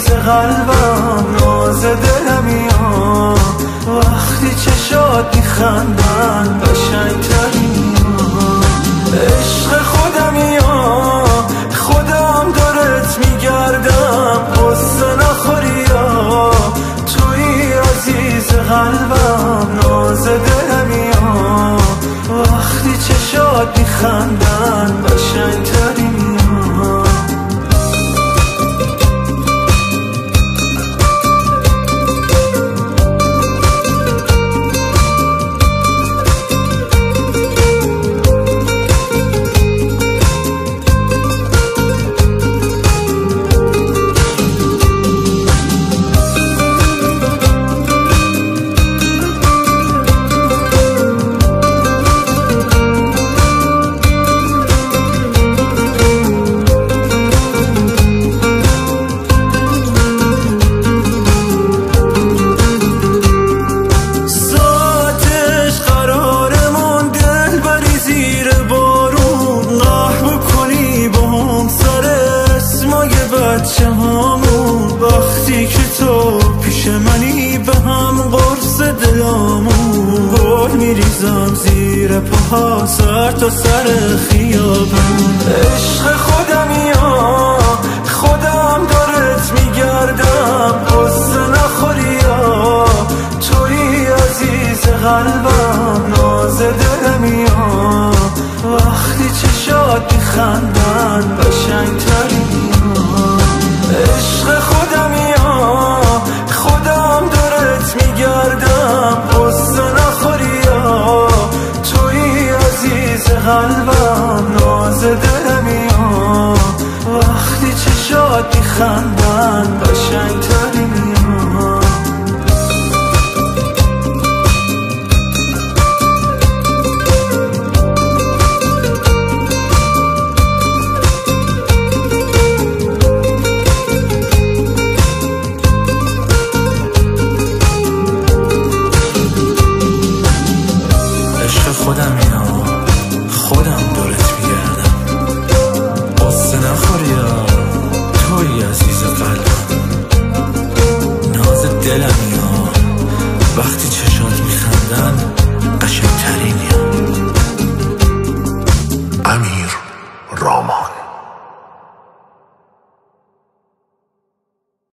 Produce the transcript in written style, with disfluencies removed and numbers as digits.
عزیز قلبم، ناز دلمیا، وقتی چشات میخندن قشنگترین عشق خودمیا، خودم دارت میگردم قصه نخوریا، توی عزیز قلبم، ناز دلمیا، وقتی چشات میخندن قشنگترین وقتی که تو پیش منی به هم قرص دلامون گل میریزم زیر پاها سر تا سر خیابون. عشق خودمیا، خودم دارت میگردم قصه نخوریا، توی عزیز قلبم، ناز دلمیا، وقتی چشات میخندن قشنگترین عشق خودمیا، خودم دارت میگردم قصه نخوریا، توی عزیز قلبم، ناز دلمیا، وقتی چشات میخندن قشنگترین خودمیا، خودم دورت میگردم قصه نخوریا، توی عزیز قلبم، ناز دلمیا، وقتی چشات میخندن قشنگترینیا. امیر راما.